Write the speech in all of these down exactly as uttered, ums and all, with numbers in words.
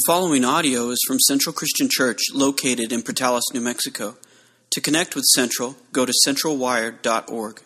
following audio is from Central Christian Church located in Portales, New Mexico. To connect with Central, go to central wired dot org.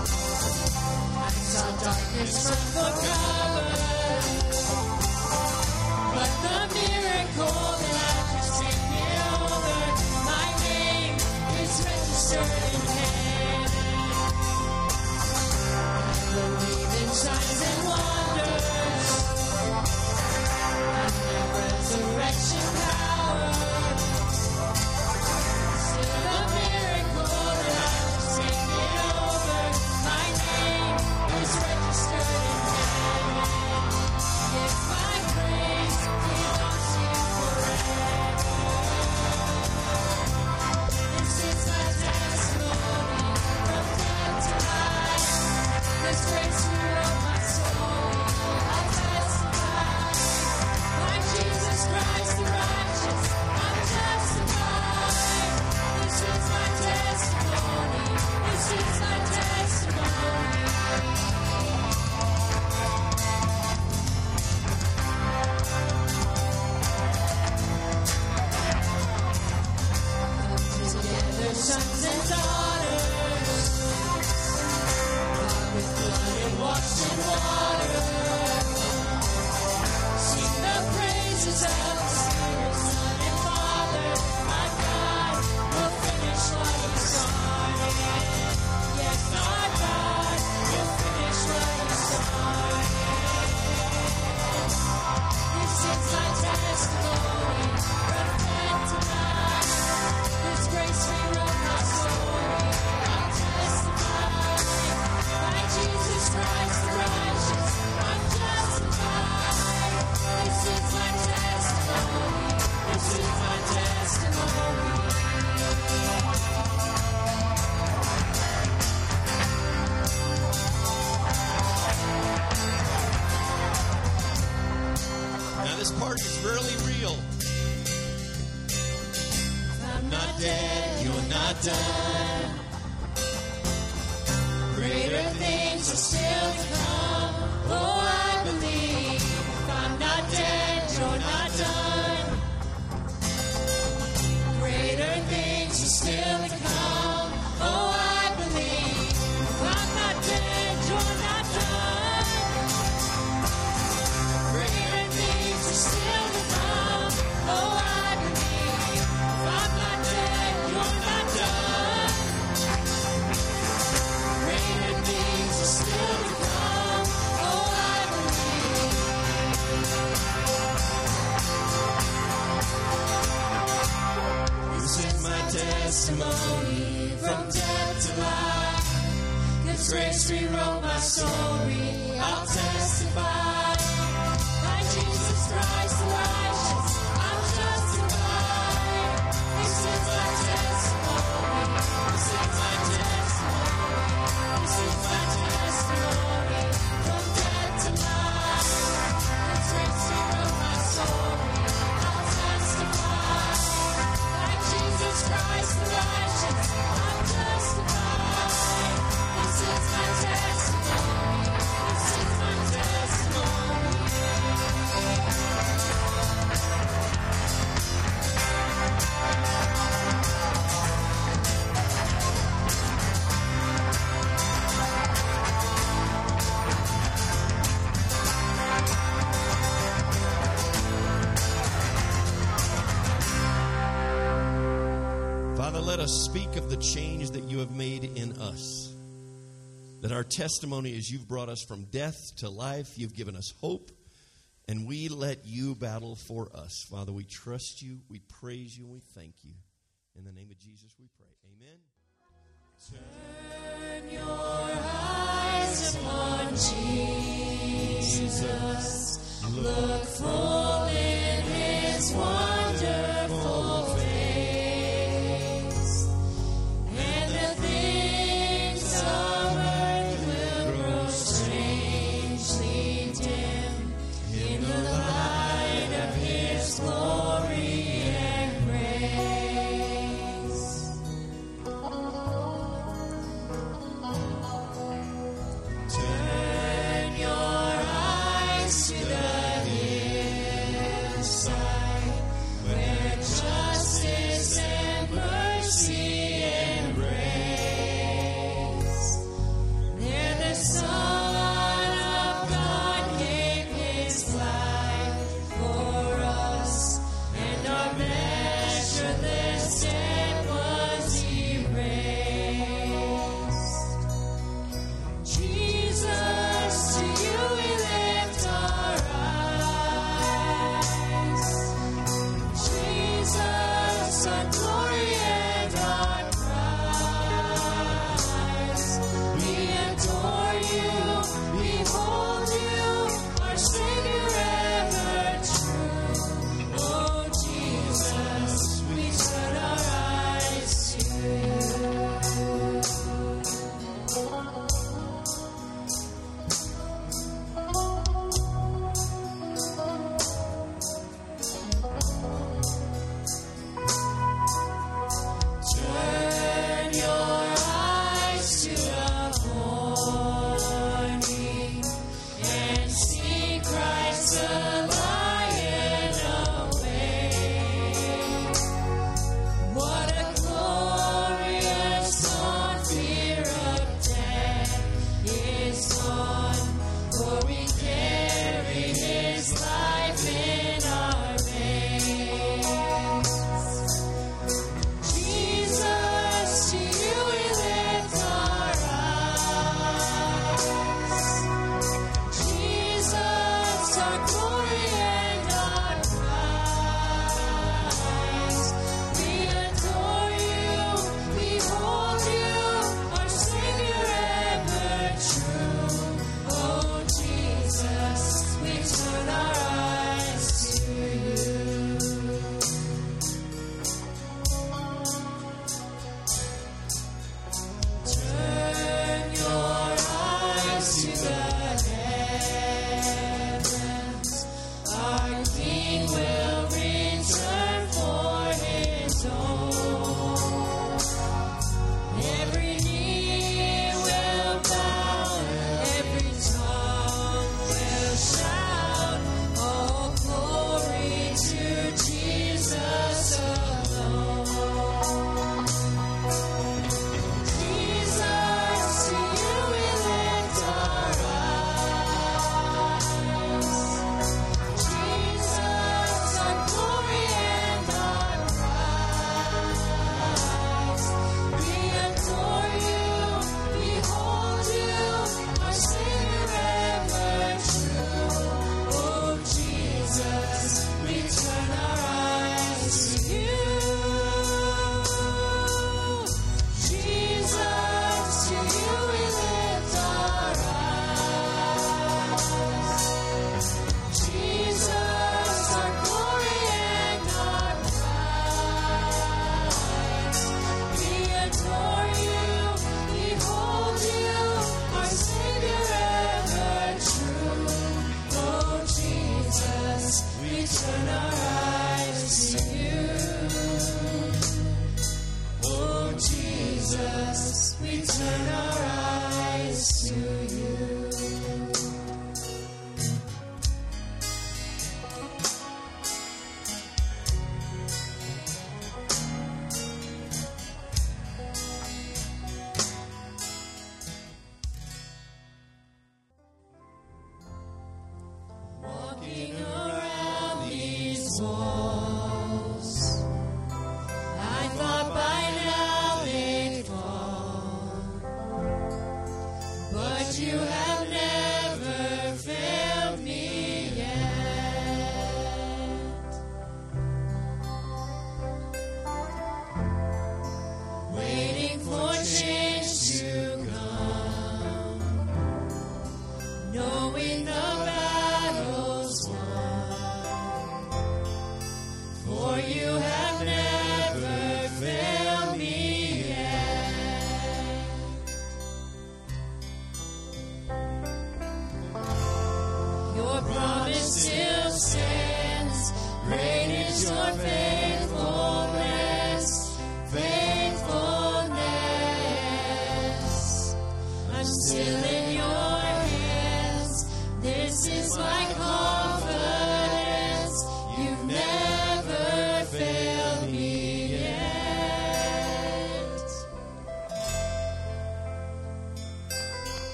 Darkness from the cover. this part is really real. If I'm not dead, you're not done. Greater things are still to come. Oh, I believe. If I'm not dead, you're not done. Greater things are still to come. Oh, I believe. If I'm not dead, you're not done. Greater things are still to come. Oh, I believe. If I'm not dead, you're not done. Greater things are still to come. Oh, I believe. This is my testimony from death to life. 'Cause grace rewrote my story. I'll testify. By Jesus Christ the righteous, I'm justified. This is my testimony. This is my testimony. This is my testimony from death to life. 'Cause grace rewrote my story. I'll testify. By Jesus Christ the righteous, I'm justified. This is my testimony. This is my testimony. Father, let us speak of the change that you have made in us. That our testimony is you've brought us from death to life. You've given us hope. And we let you battle for us. Father, we trust you. We praise you. And we thank you. In the name of Jesus we pray. Amen. Turn your eyes upon Jesus. Look full in his wonderful face. And the things of earth will grow strangely dim in the light of his glory and grace. Turn your eyes to the hillside.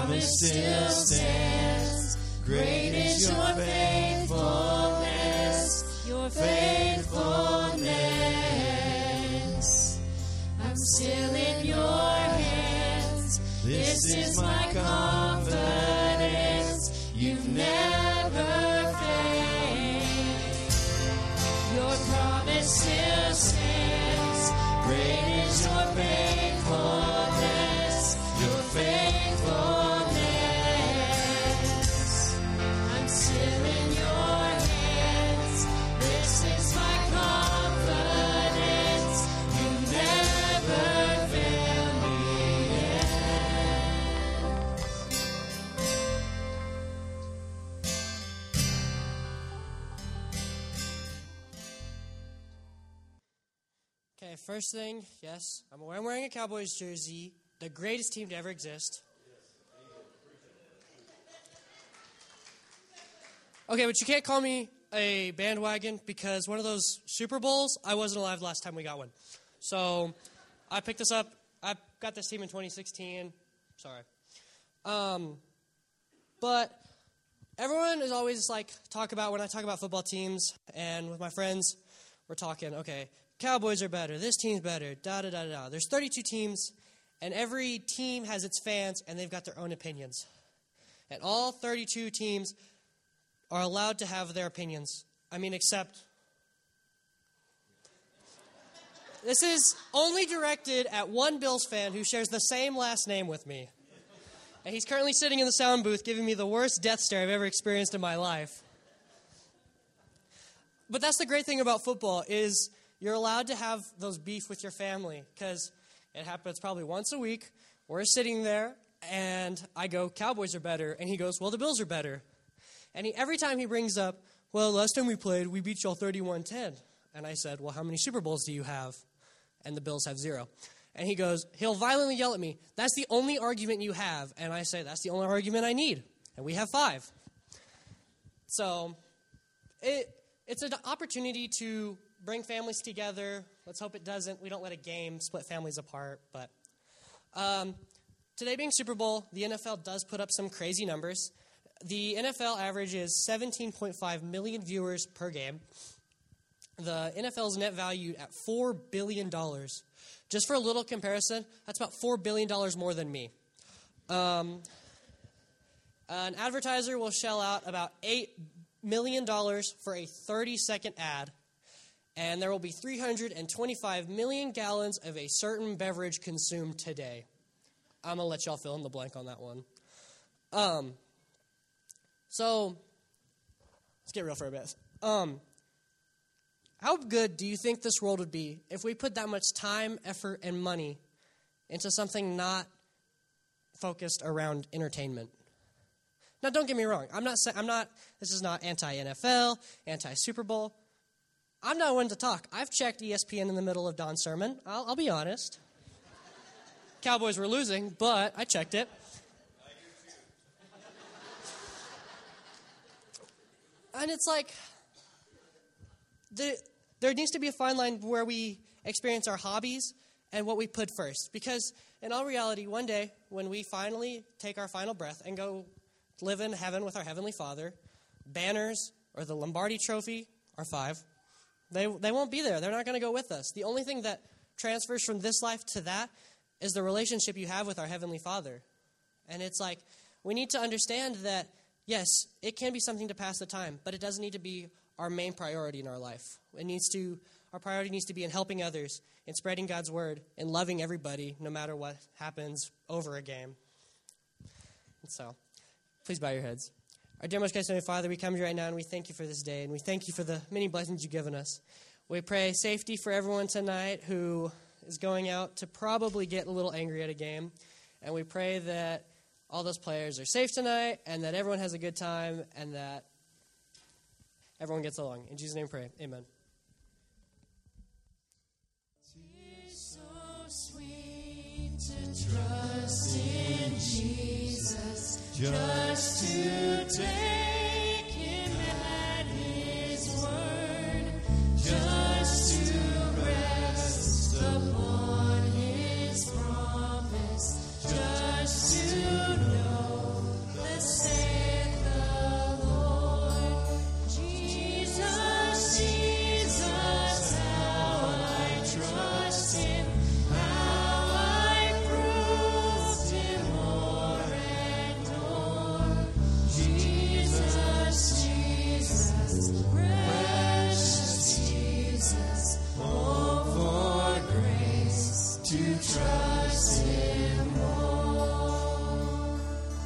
promise still stands. Great is your faithfulness, your faithfulness. I'm still in your hands. This is my confidence. You've never failed. Your promise still stands. Great is your faithfulness, your faithfulness. I'm still in your hands. This is my confidence. You never failed me yet. Okay, first thing, yes, I'm I'm wearing a Cowboys jersey, the greatest team to ever exist. Okay, but you can't call me a bandwagon because one of those Super Bowls, I wasn't alive last time we got one. So I picked this up. I got this team in twenty sixteen. Sorry. Um, but everyone is always like, talk about, when I talk about football teams and with my friends, we're talking, okay, Cowboys are better, this team's better, da-da-da-da. There's thirty-two teams, and every team has its fans, and they've got their own opinions. And all thirty-two teams are allowed to have their opinions. I mean, except... This is only directed at one Bills fan who shares the same last name with me. And he's currently sitting in the sound booth giving me the worst death stare I've ever experienced in my life. But that's the great thing about football is you're allowed to have those beef with your family because it happens probably once a week. We're sitting there, and I go, Cowboys are better. And he goes, well, the Bills are better. And he, every time he brings up, well, last time we played, we beat y'all thirty-one ten. And I said, well, how many Super Bowls do you have? And the Bills have zero. And he goes, he'll violently yell at me, that's the only argument you have. And I say, that's the only argument I need. And we have five. So it it's an opportunity to bring families together. Let's hope it doesn't. We don't let a game split families apart. But um, today being Super Bowl, the N F L does put up some crazy numbers. The N F L average is seventeen point five million viewers per game. The N F L is net valued at four billion dollars. Just for a little comparison, that's about four billion dollars more than me. Um, an advertiser will shell out about eight million dollars for a thirty-second ad, and there will be three hundred twenty-five million gallons of a certain beverage consumed today. I'm going to let y'all fill in the blank on that one. Um, so, let's get real for a bit. Um, how good do you think this world would be if we put that much time, effort, and money into something not focused around entertainment? Now, don't get me wrong. I'm not saying I'm not. This is not anti-N F L, anti-Super Bowl. I'm not one to talk. I've checked E S P N in the middle of Don's sermon. I'll, I'll be honest. Cowboys were losing, but I checked it. And it's like, the, there needs to be a fine line where we experience our hobbies and what we put first. Because in all reality, one day, when we finally take our final breath and go live in heaven with our Heavenly Father, banners or the Lombardi Trophy or five, they, they won't be there. They're not going to go with us. The only thing that transfers from this life to that is the relationship you have with our Heavenly Father. And it's like, we need to understand that, yes, it can be something to pass the time, but it doesn't need to be our main priority in our life. It needs to, our priority needs to be in helping others, in spreading God's word, in loving everybody, no matter what happens over a game. And so, please bow your heads. Our dear most gracious Heavenly Father, we come to you right now, and we thank you for this day, and we thank you for the many blessings you've given us. We pray safety for everyone tonight who is going out to probably get a little angry at a game, and we pray that all those players are safe tonight, and that everyone has a good time, and that everyone gets along. In Jesus' name we pray. Amen. It's so sweet to trust in Jesus, just to take him at his word, just to rest upon his promise, just to know Jesus, precious Jesus, oh, for grace to trust Him more.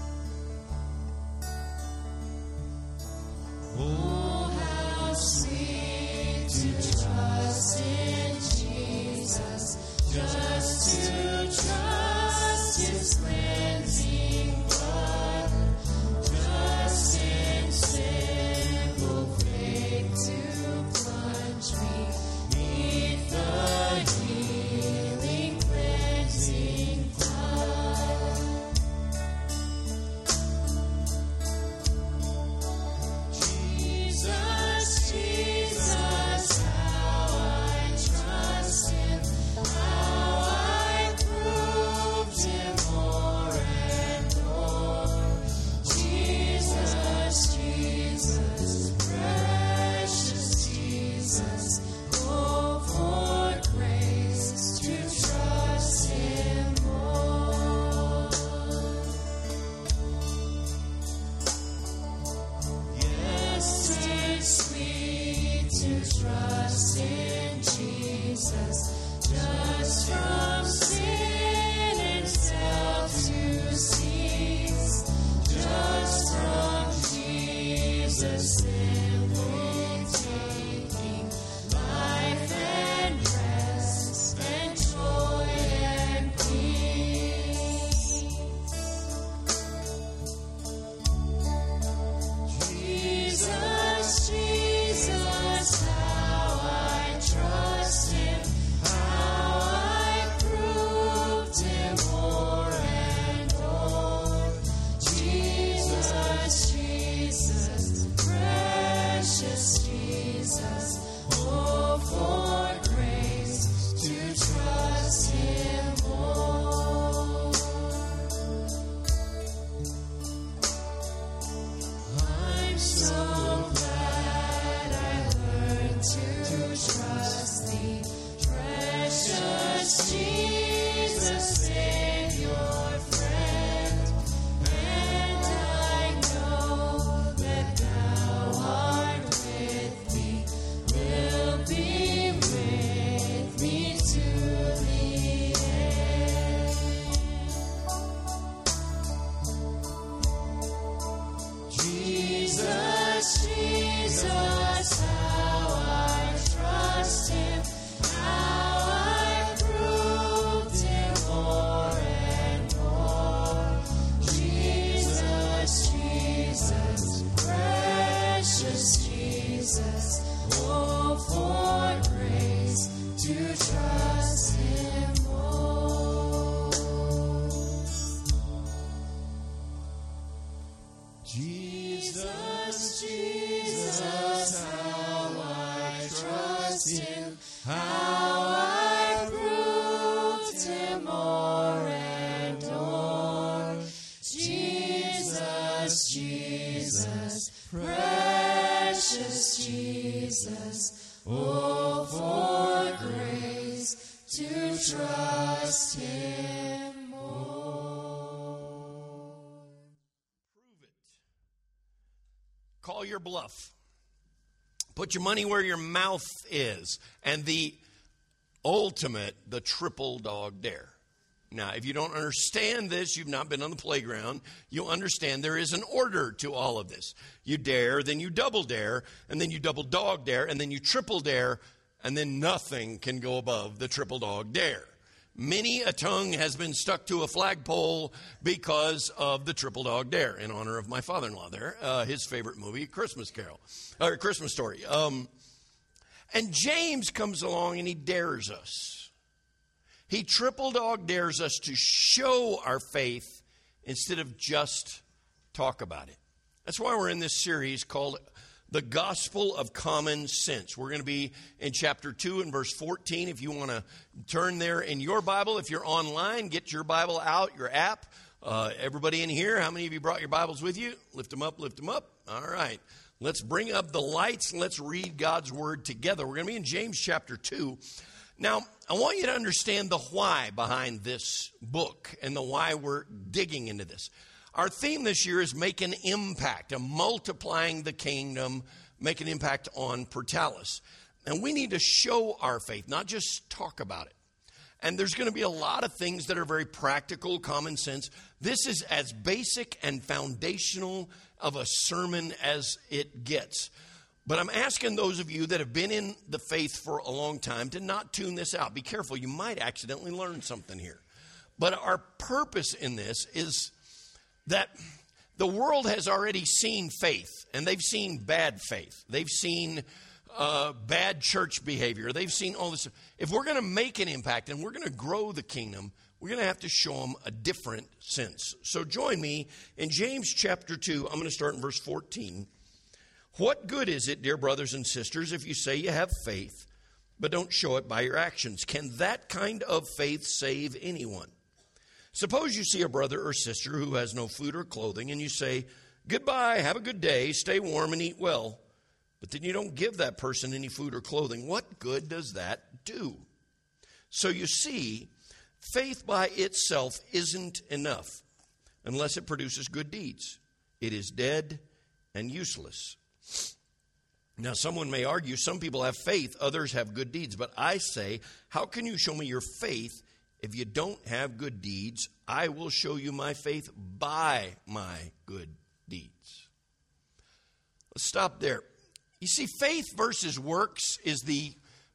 Oh, how sweet to trust in Jesus, just to trust His cleansing blood, just in simple faith to plunge me beneath the healing, cleansing flood. Jesus, Jesus, how I trust Him, how I proved Him more and more. Jesus, Jesus, precious Jesus, oh, for grace to trust Him more. Yes, 'tis sweet to trust in Jesus, just from sin and self to cease, just from Jesus simply taking life and rest and joy and peace. Jesus, Jesus, how I trust Him, how I proved Him more and more. Jesus, Jesus, precious Jesus, oh, for grace to trust Him more. I'm so glad I learned to trust Thee, precious Jesus, Savior, friend. And I know that Thou art with me, will be with me to the end. Jesus, Jesus, how I trust Him, how I proved Him more and more. Jesus, Jesus, precious Jesus, oh, for grace to trust Him more. Jesus, Jesus, how I trust Him, how I proved Him more and more. Jesus, Jesus, precious Jesus, oh, for grace to trust Him more. Prove it. Call your bluff. Put your money where your mouth is. And the ultimate, the triple dog dare. Now, if you don't understand this, you've not been on the playground, you'll understand there is an order to all of this. You dare, then you double dare, and then you double dog dare, and then you triple dare, and then nothing can go above the triple dog dare. Many a tongue has been stuck to a flagpole because of the triple dog dare, in honor of my father-in-law there, uh, his favorite movie, Christmas Carol, or Christmas Story. Um, and James comes along and he dares us. He triple dog dares us to show our faith instead of just talk about it. That's why we're in this series called The Gospel of Common Sense. We're going to be in chapter two and verse fourteen. If you want to turn there in your Bible, if you're online, get your Bible out, your app. Uh, everybody in here, how many of you brought your Bibles with you? Lift them up, lift them up. All right. Let's bring up the lights and let's read God's Word together. We're going to be in James chapter two. Now, I want you to understand the why behind this book and the why we're digging into this. Our theme this year is make an impact, a multiplying the kingdom make an impact on Portales. And we need to show our faith, not just talk about it. And there's going to be a lot of things that are very practical, common sense. This is as basic and foundational of a sermon as it gets. But I'm asking those of you that have been in the faith for a long time to not tune this out. Be careful. You might accidentally learn something here. But our purpose in this is that the world has already seen faith, and they've seen bad faith. They've seen uh, bad church behavior. They've seen all this. If we're going to make an impact and we're going to grow the kingdom, we're going to have to show them a different sense. So join me in James chapter two. I'm going to start in verse fourteen. What good is it, dear brothers and sisters, if you say you have faith, but don't show it by your actions? Can that kind of faith save anyone? Suppose you see a brother or sister who has no food or clothing, and you say, goodbye, have a good day, stay warm and eat well. But then you don't give that person any food or clothing. What good does that do? So you see, faith by itself isn't enough unless it produces good deeds. It is dead and useless. Now, someone may argue some people have faith, others have good deeds. But I say, how can you show me your faith if you don't have good deeds? I will show you my faith by my good deeds. Let's stop there. You see, faith versus works is the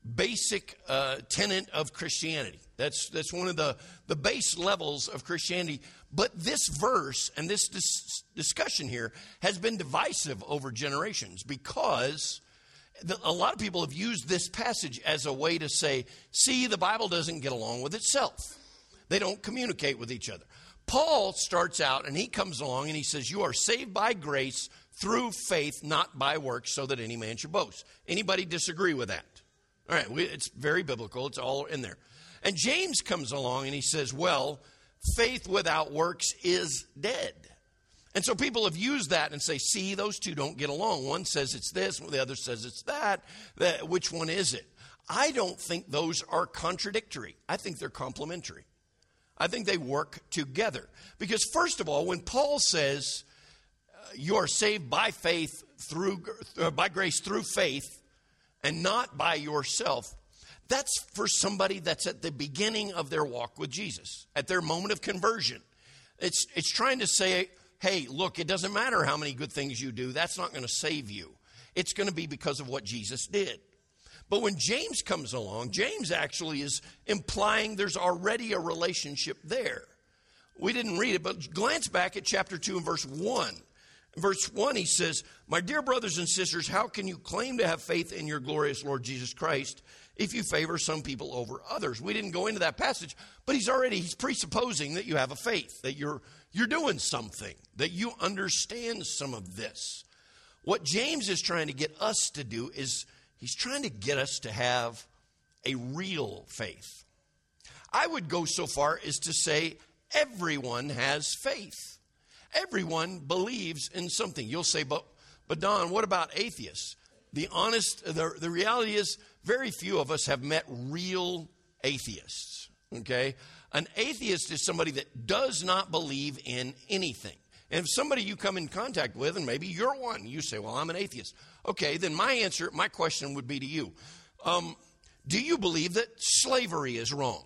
basic uh, tenet of Christianity. That's that's one of the, the base levels of Christianity. But this verse and this dis- discussion here has been divisive over generations because the, a lot of people have used this passage as a way to say, see, the Bible doesn't get along with itself. They don't communicate with each other. Paul starts out and he comes along and he says, you are saved by grace through faith, not by works, so that any man should boast. Anybody disagree with that? All right, we, it's very biblical. It's all in there. And James comes along and he says, well, faith without works is dead. And so people have used that and say, see, those two don't get along. One says it's this, the other says it's that. that. Which one is it? I don't think those are contradictory. I think they're complementary. I think they work together. Because first of all, when Paul says uh, you are saved by faith through, uh, by grace through faith and not by yourself, that's for somebody that's at the beginning of their walk with Jesus, at their moment of conversion. It's, it's trying to say, hey, look, it doesn't matter how many good things you do. That's not going to save you. It's going to be because of what Jesus did. But when James comes along, James actually is implying there's already a relationship there. We didn't read it, but glance back at chapter two and verse one. In verse one, he says, my dear brothers and sisters, how can you claim to have faith in your glorious Lord Jesus Christ if you favor some people over others? We didn't go into that passage, but he's already, he's presupposing that you have a faith, that you're, you're doing something, that you understand some of this. What James is trying to get us to do is he's trying to get us to have a real faith. I would go so far as to say everyone has faith. Everyone believes in something. You'll say, but, but Don, what about atheists? The honest, the, the reality is very few of us have met real atheists, okay? An atheist is somebody that does not believe in anything. And if somebody you come in contact with, and maybe you're one, you say, well, I'm an atheist. Okay, then my answer, my question would be to you. Um, do you believe that slavery is wrong?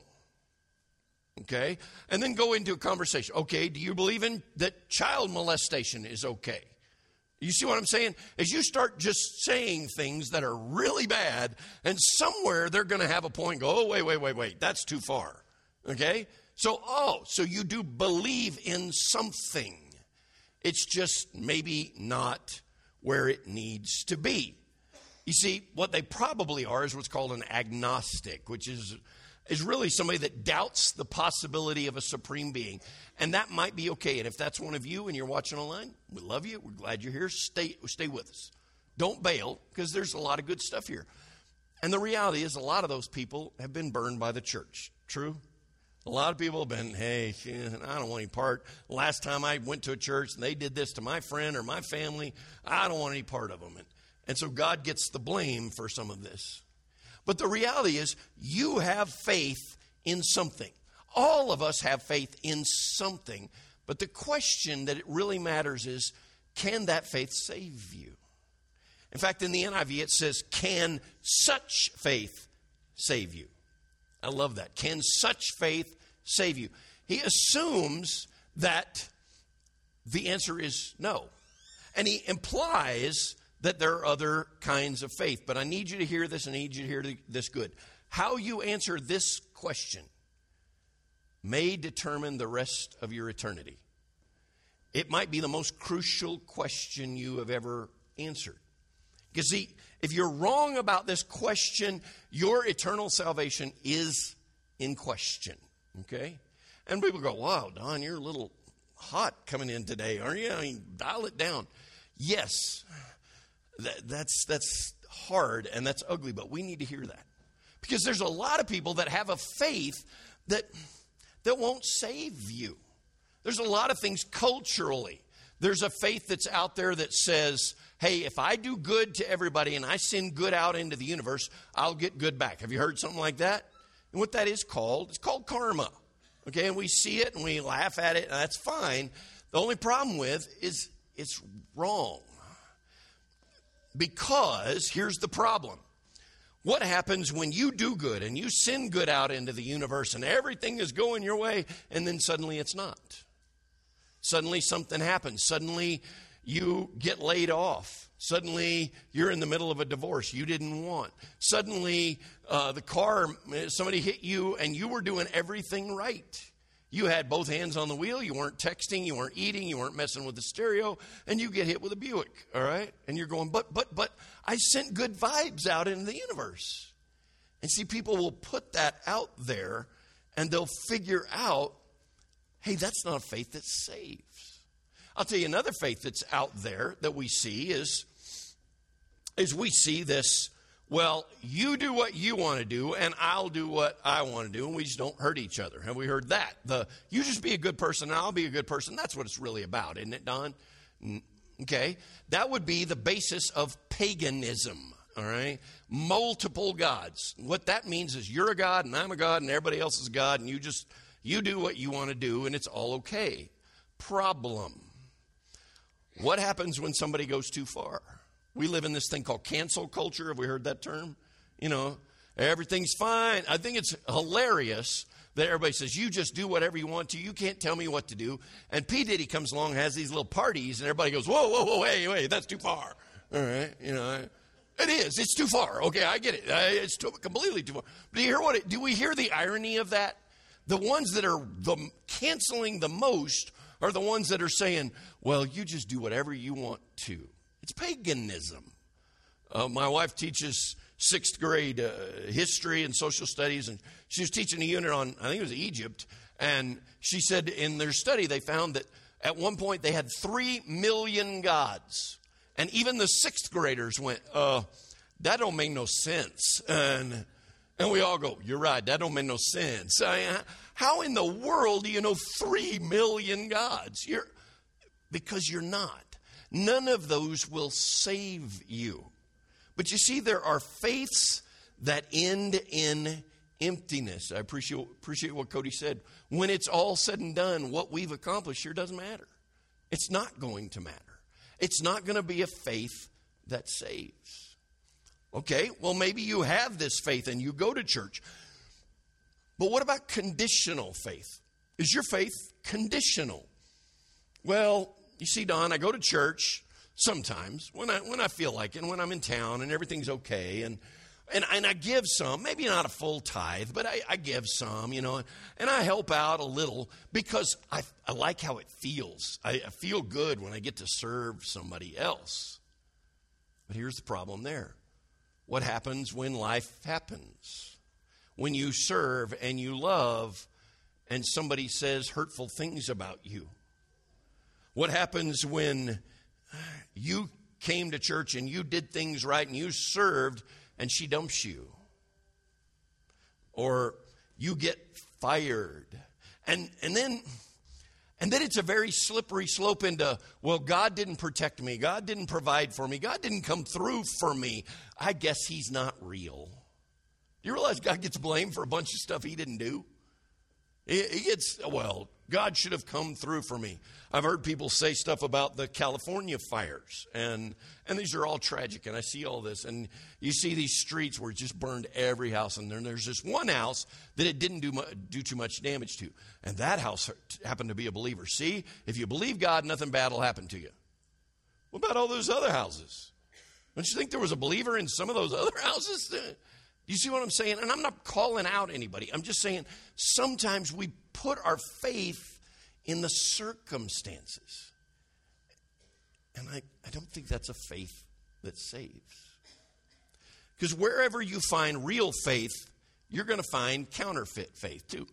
Okay, and then go into a conversation. Okay, do you believe in that child molestation is okay? You see what I'm saying? As you start just saying things that are really bad, and somewhere they're going to have a point, go, oh, wait, wait, wait, wait, that's too far. Okay, so, oh, so you do believe in something. It's just maybe not where it needs to be. You see, what they probably are is what's called an agnostic, which is is really somebody that doubts the possibility of a supreme being. And that might be okay. And if that's one of you and you're watching online, we love you. We're glad you're here. Stay, stay with us. Don't bail, because there's a lot of good stuff here. And the reality is a lot of those people have been burned by the church. True? A lot of people have been, hey, I don't want any part. Last time I went to a church and they did this to my friend or my family, I don't want any part of them. And, and so God gets the blame for some of this. But the reality is you have faith in something. All of us have faith in something. But the question that it really matters is, can that faith save you? In fact, in the N I V, it says, can such faith save you? I love that. Can such faith save you? He assumes that the answer is no. And he implies that there are other kinds of faith. But I need you to hear this, and I need you to hear this good. How you answer this question may determine the rest of your eternity. It might be the most crucial question you have ever answered. Because see, if you're wrong about this question, your eternal salvation is in question. Okay? And people go, wow, Don, you're a little hot coming in today, aren't you? I mean, dial it down. Yes, that, that's that's hard and that's ugly, but we need to hear that. Because there's a lot of people that have a faith that, that won't save you. There's a lot of things culturally. There's a faith that's out there that says, hey, if I do good to everybody and I send good out into the universe, I'll get good back. Have you heard something like that? And what that is called, it's called karma. Okay, and we see it and we laugh at it, and that's fine. The only problem with is it's wrong. Because here's the problem. What happens when you do good and you send good out into the universe and everything is going your way, and then suddenly it's not? Suddenly something happens. Suddenly you get laid off. Suddenly you're in the middle of a divorce you didn't want. Suddenly uh, the car, somebody hit you and you were doing everything right. You had both hands on the wheel. You weren't texting. You weren't eating. You weren't messing with the stereo. And you get hit with a Buick, all right? And you're going, but, but, but I sent good vibes out into the universe. And see, people will put that out there and they'll figure out, hey, that's not a faith that saves. I'll tell you another faith that's out there that we see is, is we see this, well, you do what you want to do and I'll do what I want to do, and we just don't hurt each other. Have we heard that? The you just be a good person and I'll be a good person. That's what it's really about, isn't it, Don? Okay. That would be the basis of paganism, all right? Multiple gods. What that means is you're a god and I'm a god and everybody else is a god, and you just, you do what you want to do and it's all okay. Problem. What happens when somebody goes too far? We live in this thing called cancel culture. Have we heard that term? You know, everything's fine. I think it's hilarious that everybody says, you just do whatever you want to. You can't tell me what to do. And P. Diddy comes along, has these little parties, and everybody goes, whoa, whoa, whoa, hey, wait, that's too far. All right, you know, it is. It's too far. Okay, I get it. It's too, completely too far. But do you hear what it, do we hear the irony of that? The ones that are the canceling the most are the ones that are saying, well, you just do whatever you want to. It's paganism. Uh, my wife teaches sixth grade uh, history and social studies, and she was teaching a unit on, I think it was Egypt, and she said in their study they found that at one point they had three million gods. And even the sixth graders went, uh, that don't make no sense. And, and we all go, you're right, that don't make no sense. I mean, how in the world do you know three million gods? You're, because you're not. None of those will save you. But you see, there are faiths that end in emptiness. I appreciate, appreciate what Cody said. When it's all said and done, what we've accomplished here doesn't matter. It's not going to matter. It's not going to be a faith that saves. Okay, well, maybe you have this faith and you go to church. But what about conditional faith? Is your faith conditional? Well, you see, Don, I go to church sometimes when I when I feel like it, and when I'm in town and everything's okay, and and, and I give some, maybe not a full tithe, but I, I give some, you know, and I help out a little because I, I like how it feels. I, I feel good when I get to serve somebody else. But here's the problem there. What happens when life happens? When you serve and you love and somebody says hurtful things about you? What happens when you came to church and you did things right and you served and she dumps you? Or you get fired. And and then and then it's a very slippery slope into, well, God didn't protect me. God didn't provide for me. God didn't come through for me. I guess he's not real. Do you realize God gets blamed for a bunch of stuff he didn't do? He, he gets, well, God should have come through for me. I've heard people say stuff about the California fires, and and these are all tragic, and I see all this, and you see these streets where it just burned every house, and then there's this one house that it didn't do mu- do too much damage to, and that house happened to be a believer. See, if you believe God, nothing bad will happen to you. What about all those other houses? Don't you think there was a believer in some of those other houses? Do you see what I'm saying? And I'm not calling out anybody. I'm just saying sometimes we put our faith in the circumstances. And I, I don't think that's a faith that saves. Because wherever you find real faith, you're going to find counterfeit faith too.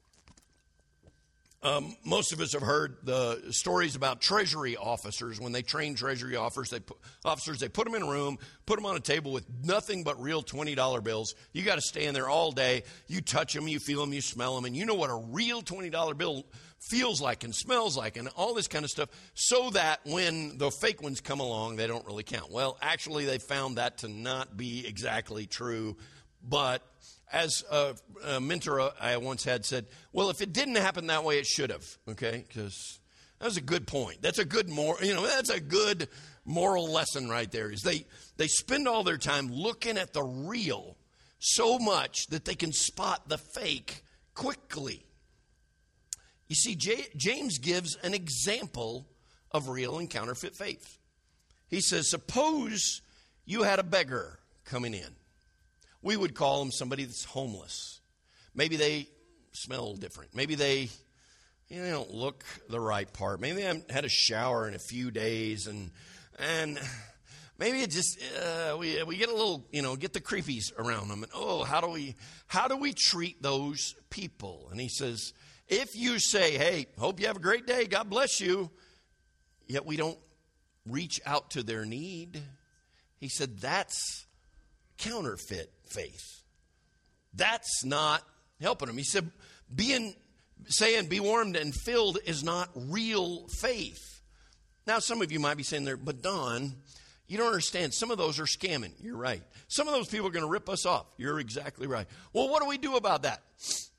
Um, most of us have heard the stories about treasury officers. When they train treasury officers, they put, officers, they put them in a room, put them on a table with nothing but real twenty dollar bills. You got to stand there all day. You touch them, you feel them, you smell them, and you know what a real twenty dollar bill feels like and smells like and all this kind of stuff, so that when the fake ones come along, they don't really count. Well, actually, they found that to not be exactly true, but as a, a mentor I once had said, well, if it didn't happen that way, it should have, okay? Because that was a good point. That's a good moral, you know, that's a good moral lesson right there. Is they, they spend all their time looking at the real so much that they can spot the fake quickly. You see, J- James gives an example of real and counterfeit faith. He says, suppose you had a beggar coming in. We would call them somebody that's homeless. Maybe they smell different. Maybe they, you know, they don't look the right part. Maybe they haven't had a shower in a few days, and and maybe it just uh, we we get a little, you know, get the creepies around them. And oh, how do we how do we treat those people? And he says, if you say, hey, hope you have a great day, God bless you, yet we don't reach out to their need, he said that's counterfeit faith. That's not helping them. He said, being saying be warmed and filled is not real faith. Now, some of you might be saying there, but Don, you don't understand. Some of those are scamming. You're right. Some of those people are going to rip us off. You're exactly right. Well, what do we do about that?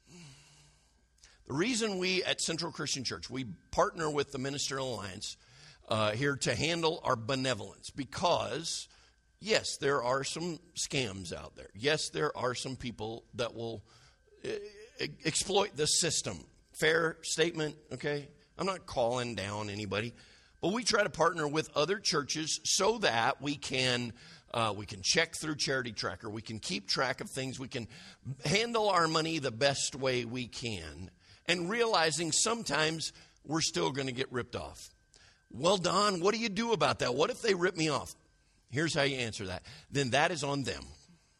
The reason we at Central Christian Church, we partner with the Ministerial Alliance uh, here to handle our benevolence, because yes, there are some scams out there. Yes, there are some people that will uh, exploit the system. Fair statement, okay? I'm not calling down anybody. But we try to partner with other churches so that we can uh, we can check through Charity Tracker. We can keep track of things. We can handle our money the best way we can. And realizing sometimes we're still going to get ripped off. Well, Don, what do you do about that? What if they rip me off? Here's how you answer that. Then that is on them.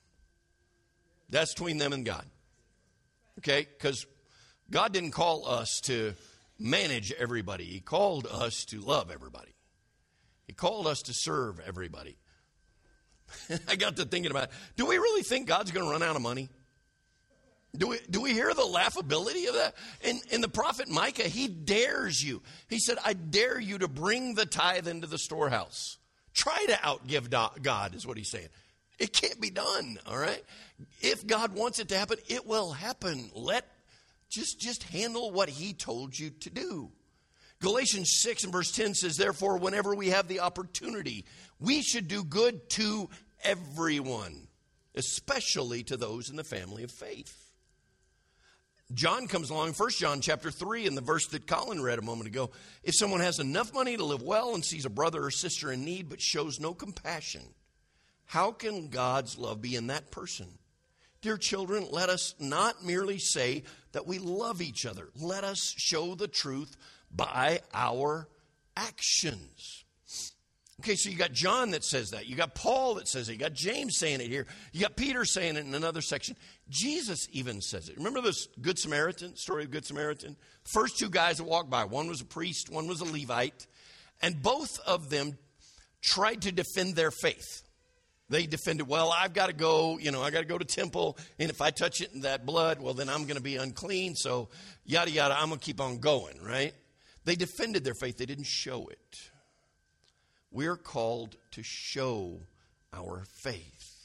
That's between them and God. Okay? Because God didn't call us to manage everybody. He called us to love everybody. He called us to serve everybody. I got to thinking about it. Do we really think God's going to run out of money? Do we, do we hear the laughability of that? And, and the prophet Micah, he dares you. He said, I dare you to bring the tithe into the storehouse. Try to outgive God is what he's saying. It can't be done, all right? If God wants it to happen, it will happen. Let just, just handle what he told you to do. Galatians six and verse ten says, therefore, whenever we have the opportunity, we should do good to everyone, especially to those in the family of faith. John comes along, First John chapter three, in the verse that Colin read a moment ago. If someone has enough money to live well and sees a brother or sister in need but shows no compassion, how can God's love be in that person? Dear children, let us not merely say that we love each other. Let us show the truth by our actions. Okay, so you got John that says that. You got Paul that says it. You got James saying it here. You got Peter saying it in another section. Jesus even says it. Remember this Good Samaritan, story of Good Samaritan? First two guys that walked by. One was a priest, one was a Levite. And both of them tried to defend their faith. They defended, well, I've got to go, you know, I got to go to temple. And if I touch it in that blood, well, then I'm going to be unclean. So yada, yada, I'm going to keep on going, right? They defended their faith. They didn't show it. We're called to show our faith.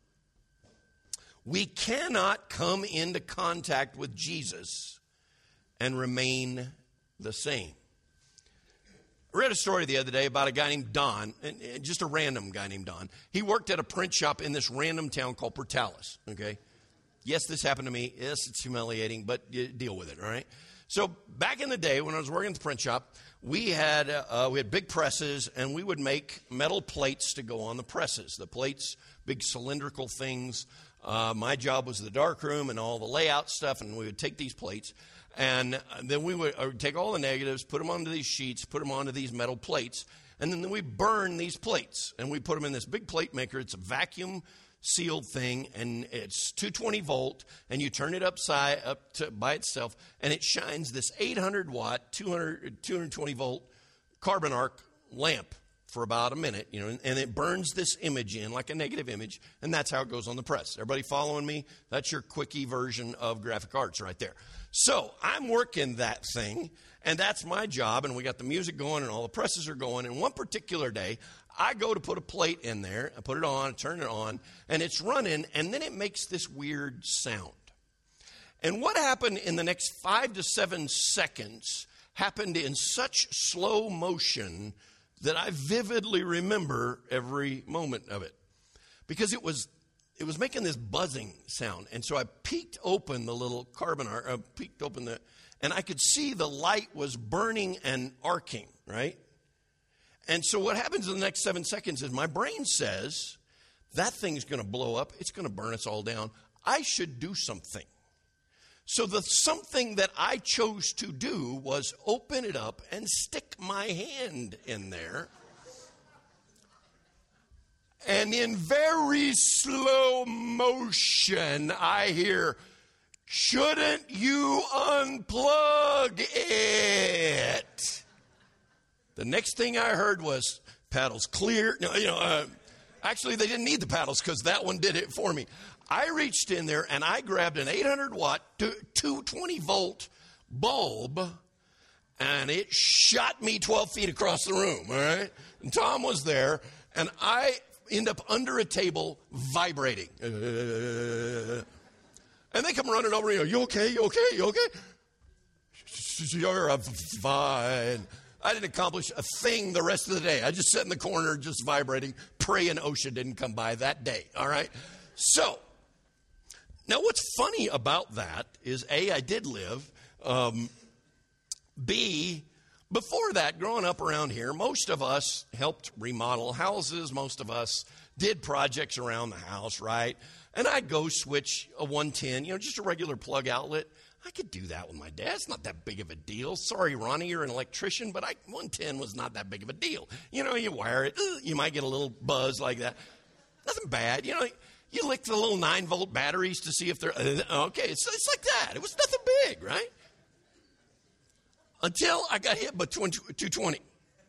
We cannot come into contact with Jesus and remain the same. I read a story the other day about a guy named Don, and just a random guy named Don. He worked at a print shop in this random town called Portales, okay? Yes, this happened to me. Yes, it's humiliating, but you deal with it, all right? So back in the day when I was working at the print shop, we had uh, we had big presses, and we would make metal plates to go on the presses. The plates, big cylindrical things. Uh, my job was the dark room and all the layout stuff, and we would take these plates, and then we would, uh, take all the negatives, put them onto these sheets, put them onto these metal plates, and then we burn these plates, and we put them in this big plate maker. It's a vacuum sealed thing, and it's two twenty volt, and you turn it upside up to by itself, and it shines this eight hundred watt, two hundred, two twenty volt carbon arc lamp for about a minute, you know, and, and it burns this image in like a negative image, and that's how it goes on the press. Everybody following me? That's your quickie version of graphic arts right there. So I'm working that thing, and that's my job, and we got the music going, and all the presses are going, and one particular day, I go to put a plate in there, I put it on, turn it on, and it's running, and then it makes this weird sound. And what happened in the next five to seven seconds happened in such slow motion that I vividly remember every moment of it. Because it was it was making this buzzing sound. And so I peeked open the little carbon arc, uh, peeked open the, and I could see the light was burning and arcing, right? And so what happens in the next seven seconds is my brain says, that thing's going to blow up. It's going to burn us all down. I should do something. So the something that I chose to do was open it up and stick my hand in there. And in very slow motion, I hear, shouldn't you unplug it? The next thing I heard was paddles clear. No, you know, uh, actually, they didn't need the paddles because that one did it for me. I reached in there and I grabbed an eight hundred watt, two twenty volt bulb, and it shot me twelve feet across the room, all right? And Tom was there, and I end up under a table vibrating. And they come running over, you know, you okay, you okay, you okay? You're fine. I didn't accomplish a thing the rest of the day. I just sat in the corner just vibrating, praying OSHA didn't come by that day, all right? So, now what's funny about that is, A, I did live. Um, B, before that, growing up around here, most of us helped remodel houses. Most of us did projects around the house, right? And I'd go switch a one ten, you know, just a regular plug outlet. I could do that with my dad. It's not that big of a deal. Sorry, Ronnie, you're an electrician, but I, one ten was not that big of a deal. You know, you wire it. You might get a little buzz like that. Nothing bad. You know, you lick the little nine volt batteries to see if they're, okay, it's, it's like that. It was nothing big, right? Until I got hit by two twenty.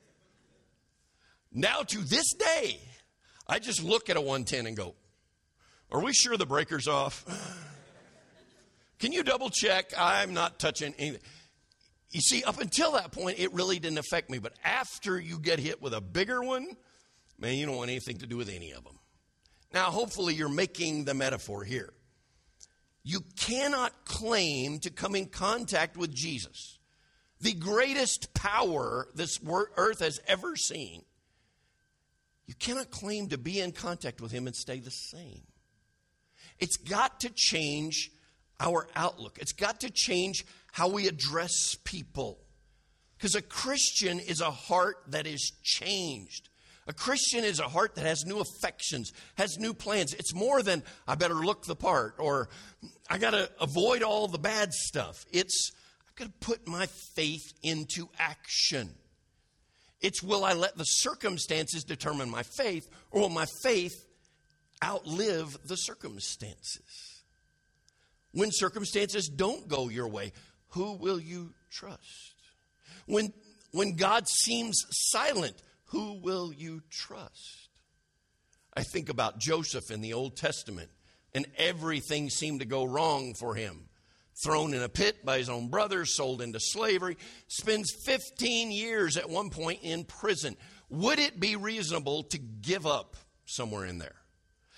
Now to this day, I just look at a one ten and go, are we sure the breaker's off? Can you double check? I'm not touching anything. You see, up until that point, it really didn't affect me. But after you get hit with a bigger one, man, you don't want anything to do with any of them. Now, hopefully you're making the metaphor here. You cannot claim to come in contact with Jesus, the greatest power this earth has ever seen. You cannot claim to be in contact with him and stay the same. It's got to change our outlook. It's got to change how we address people. Because a Christian is a heart that is changed. A Christian is a heart that has new affections, has new plans. It's more than, I better look the part, or I got to avoid all the bad stuff. It's, I've got to put my faith into action. It's, will I let the circumstances determine my faith, or will my faith outlive the circumstances? When circumstances don't go your way, who will you trust? When, when God seems silent, who will you trust? I think about Joseph in the Old Testament, and everything seemed to go wrong for him. Thrown in a pit by his own brothers, sold into slavery, spends fifteen years at one point in prison. Would it be reasonable to give up somewhere in there?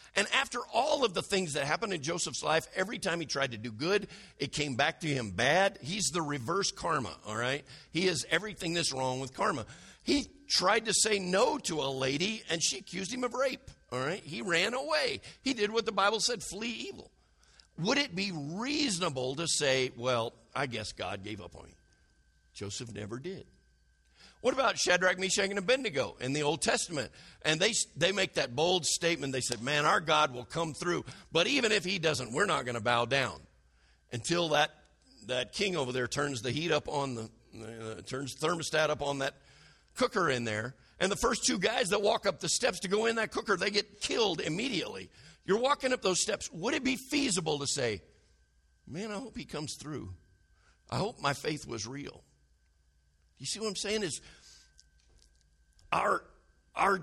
And after all of the things that happened in Joseph's life, every time he tried to do good, it came back to him bad. He's the reverse karma, all right? He is everything that's wrong with karma. He tried to say no to a lady, and she accused him of rape, all right? He ran away. He did what the Bible said, flee evil. Would it be reasonable to say, well, I guess God gave up on me? Joseph never did. What about Shadrach, Meshach, and Abednego in the Old Testament? And they they make that bold statement. They said, man, our God will come through. But even if he doesn't, we're not going to bow down until that, that king over there turns the heat up on the, uh, turns thermostat up on that cooker in there. And the first two guys that walk up the steps to go in that cooker, they get killed immediately. You're walking up those steps. Would it be feasible to say, man, I hope he comes through. I hope my faith was real. You see what I'm saying is our, our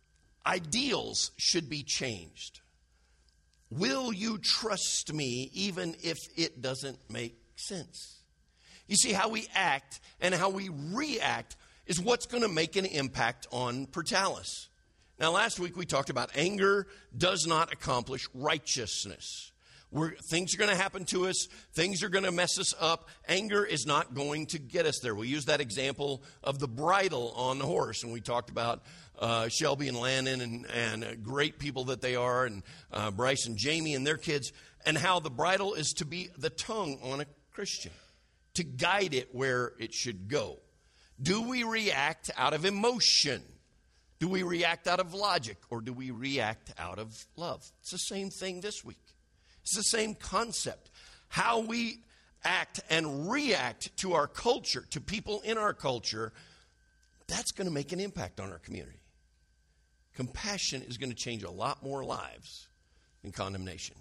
ideals should be changed. Will you trust me even if it doesn't make sense? You see, how we act and how we react is what's going to make an impact on Portales. Now, last week we talked about anger does not accomplish righteousness. We're, things are going to happen to us. Things are going to mess us up. Anger is not going to get us there. We used that example of the bridle on the horse, and we talked about uh, Shelby and Landon and, and uh, great people that they are, and uh, Bryce and Jamie and their kids, and how the bridle is to be the tongue on a Christian, to guide it where it should go. Do we react out of emotion? Do we react out of logic, or do we react out of love? It's the same thing this week. It's the same concept. How we act and react to our culture, to people in our culture, that's going to make an impact on our community. Compassion is going to change a lot more lives than condemnation.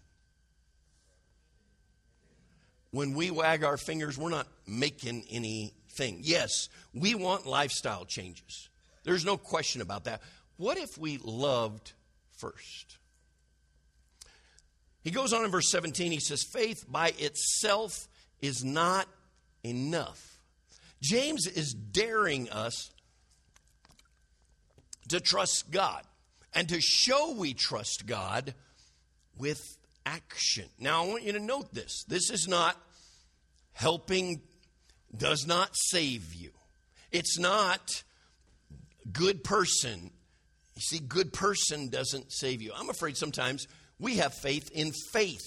When we wag our fingers, we're not making anything. Yes, we want lifestyle changes. There's no question about that. What if we loved first? He goes on in verse seventeen, he says, faith by itself is not enough. James is daring us to trust God and to show we trust God with action. Now, I want you to note this. This is not helping, does not save you. It's not good person. You see, good person doesn't save you. I'm afraid sometimes we have faith in faith.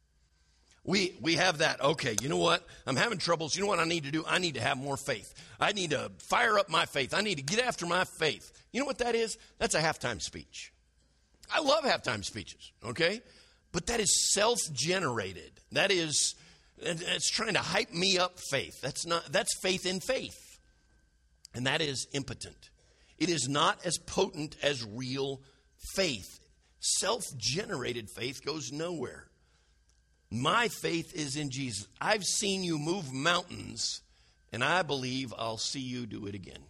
We we have that, okay, you know what? I'm having troubles. You know what I need to do? I need to have more faith. I need to fire up my faith. I need to get after my faith. You know what that is? That's a halftime speech. I love halftime speeches, okay? But that is self-generated. That is, it's trying to hype me up faith. That's not, that's faith in faith. And that is impotent. It is not as potent as real faith. Self-generated faith goes nowhere. My faith is in Jesus. I've seen you move mountains, and I believe I'll see you do it again.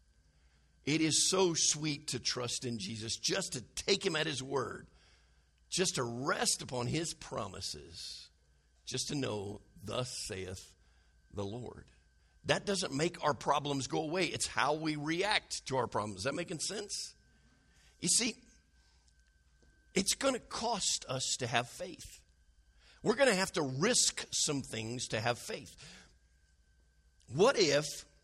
It is so sweet to trust in Jesus, just to take him at his word, just to rest upon his promises, just to know, thus saith the Lord. That doesn't make our problems go away. It's how we react to our problems. Is that making sense? You see, it's going to cost us to have faith. We're going to have to risk some things to have faith. What if,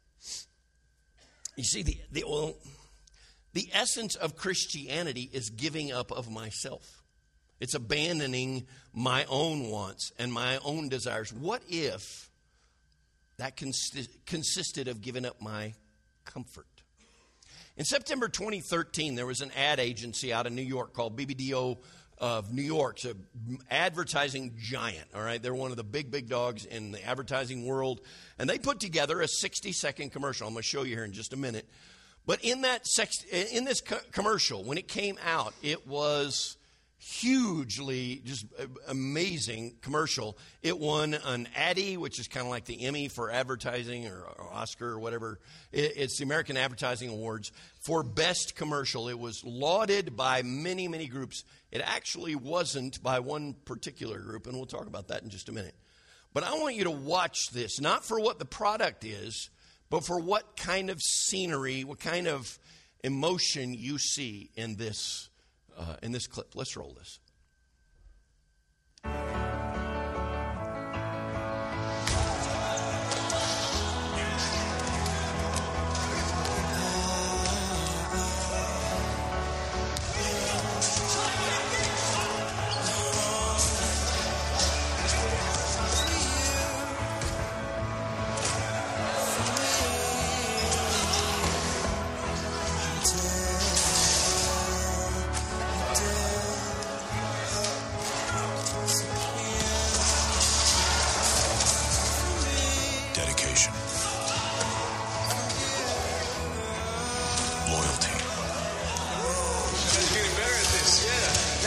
you see, the, the, well, the essence of Christianity is giving up of myself. It's abandoning my own wants and my own desires. What if that consi- consisted of giving up my comfort? In September twenty thirteen, there was an ad agency out of New York called B B D O of New York. It's an advertising giant, all right? They're one of the big, big dogs in the advertising world. And they put together a sixty-second commercial. I'm going to show you here in just a minute. But in that sex, in this co- commercial, when it came out, it was hugely just amazing commercial. It won an Addy, which is kind of like the Emmy for advertising, or, or Oscar or whatever. It, it's the American Advertising Awards for best commercial. It was lauded by many, many groups. It actually wasn't by one particular group, and we'll talk about that in just a minute. But I want you to watch this, not for what the product is, but for what kind of scenery, what kind of emotion you see in this Uh, in this clip. Let's roll this.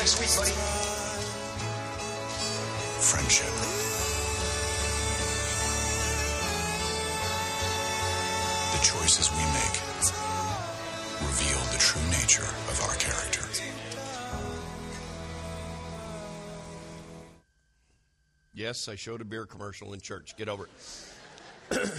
sweet, buddy. Friendship. The choices we make reveal the true nature of our character. Yes, I showed a beer commercial in church. Get over it.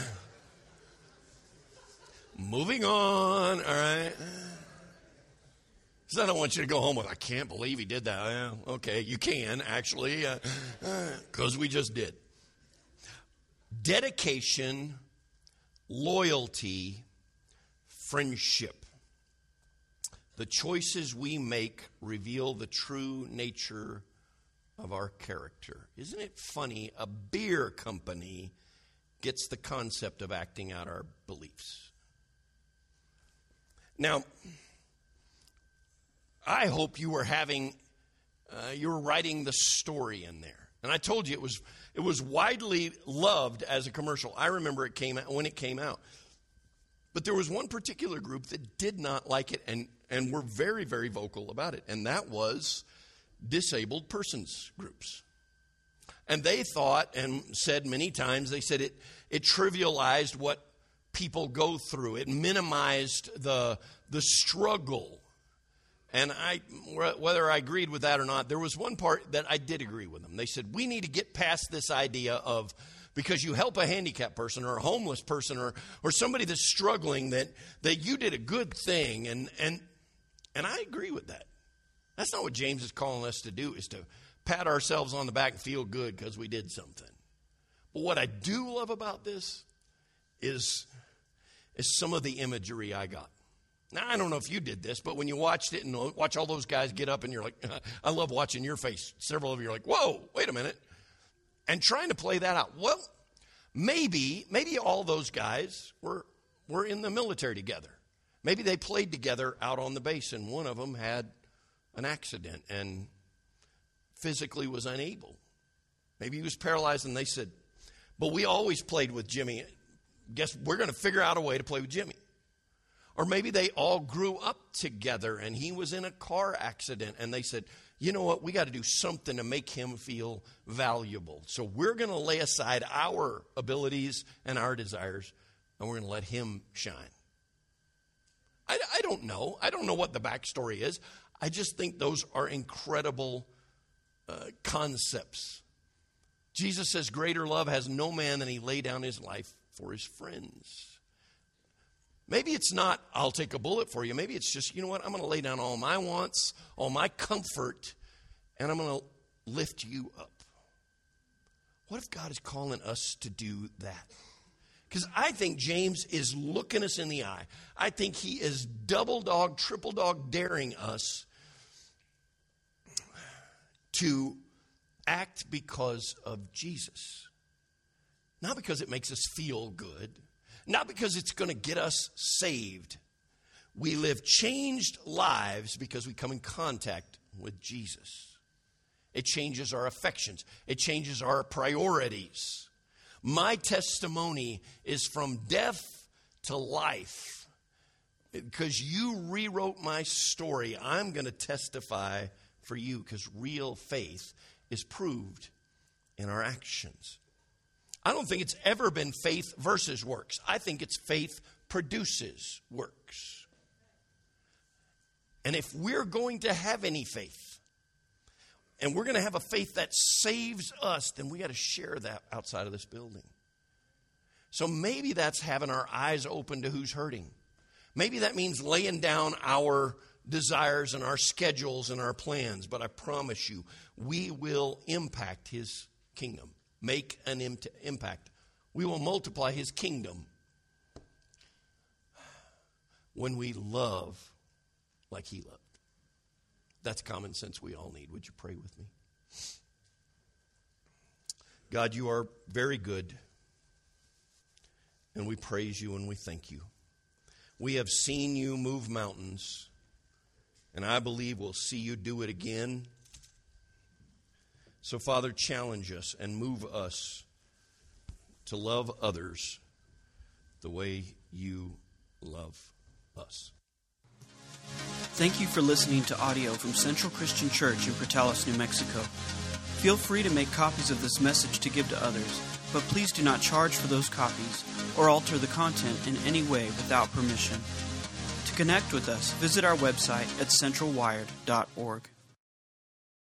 Moving on, all right. Because I don't want you to go home with, I can't believe he did that. Yeah, okay, you can, actually, because uh, uh, we just did. Dedication, loyalty, friendship. The choices we make reveal the true nature of our character. Isn't it funny? A beer company gets the concept of acting out our beliefs. Now, I hope you were having, uh, you were writing the story in there. And I told you it was it was widely loved as a commercial. I remember it came out when it came out. But there was one particular group that did not like it and, and were very, very vocal about it. And that was disabled persons groups. And they thought and said many times, they said it, it trivialized what people go through. It minimized the, the struggle. And I, whether I agreed with that or not, there was one part that I did agree with them. They said, we need to get past this idea of, because you help a handicapped person or a homeless person or, or somebody that's struggling, that, that you did a good thing. And, and, and I agree with that. That's not what James is calling us to do, is to pat ourselves on the back and feel good because we did something. But what I do love about this is, is some of the imagery I got. Now, I don't know if you did this, but when you watched it and watch all those guys get up and you're like, I love watching your face. Several of you are like, whoa, wait a minute. And trying to play that out. Well, maybe, maybe all those guys were, were in the military together. Maybe they played together out on the base and one of them had an accident and physically was unable. Maybe he was paralyzed and they said, but we always played with Jimmy. Guess we're going to figure out a way to play with Jimmy. Or maybe they all grew up together and he was in a car accident and they said, you know what, we got to do something to make him feel valuable. So we're going to lay aside our abilities and our desires and we're going to let him shine. I, I don't know. I don't know what the backstory is. I just think those are incredible uh, concepts. Jesus says, greater love has no man than he lay down his life for his friends. Maybe it's not, I'll take a bullet for you. Maybe it's just, you know what, I'm going to lay down all my wants, all my comfort, and I'm going to lift you up. What if God is calling us to do that? Because I think James is looking us in the eye. I think he is double dog, triple dog daring us to act because of Jesus. Not because it makes us feel good. Not because it's going to get us saved. We live changed lives because we come in contact with Jesus. It changes our affections. It changes our priorities. My testimony is from death to life. Because you rewrote my story, I'm going to testify for you, because real faith is proved in our actions. I don't think it's ever been faith versus works. I think it's faith produces works. And if we're going to have any faith, and we're going to have a faith that saves us, then we got to share that outside of this building. So maybe that's having our eyes open to who's hurting. Maybe that means laying down our desires and our schedules and our plans. But I promise you, we will impact his kingdom. Make an im- impact. We will multiply his kingdom when we love like he loved. That's common sense we all need. Would you pray with me? God, you are very good, and we praise you and we thank you. We have seen you move mountains, and I believe we'll see you do it again. So, Father, challenge us and move us to love others the way you love us. Thank you for listening to audio from Central Christian Church in Portales, New Mexico. Feel free to make copies of this message to give to others, but please do not charge for those copies or alter the content in any way without permission. To connect with us, visit our website at central wired dot org.